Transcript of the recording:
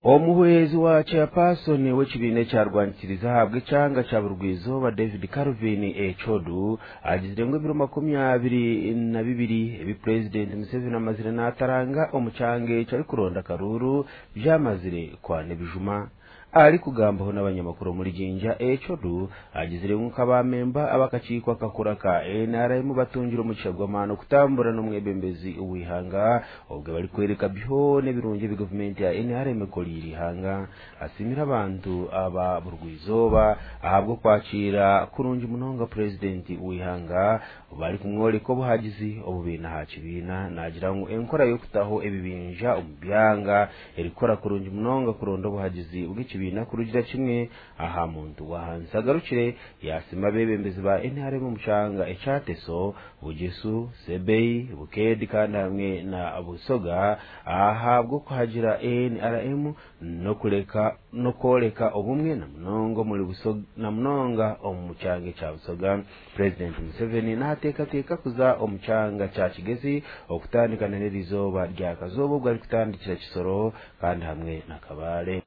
Omuhwezi wa chairperson w'ekibine kyarwanitiriza habwe cyanga cya Burugwizo ba David Calvin Echodu agizire ngo 2022 ebi President Museveni amazire nataranga omucyange cyari kuronda karuru byamazire kwane bijuma ari kugambaho n'abanyamakuru muri Jinja Echodu agizire nk'abamemba abakacikwa kakuraka NRM batungira umucagwamano kutambura no mwebembezi uwihanga ubwo bari kwereka bihone birunge bi government ya NRM koliri hanga asimira abantu aba Burugwizoba ahabwo kwakira kurungi munonga president uwihanga bari kumwore ko buhagizi obubina hakibina nagira ngo enkora yo kutaho ebibinja umubyanga erikora kurungi munonga kurondo buhagizi ubw'ikibina kurugira kimwe aha muntu wahanza garukire yasima bebembezi ba NRM mucanga echateso bugesu sebei bukedi kandi hamwe na abusoga ahabwo kuhagira NRM no koleka obumwe na mnongo muri busoga na mnonga omucyange cya busoga President Museveni nateka kuza omucanga cya Kigezi okutandikana n'irizoba rya kazobo bwari kutandikira Kisoro kandi hamwe na Kabale.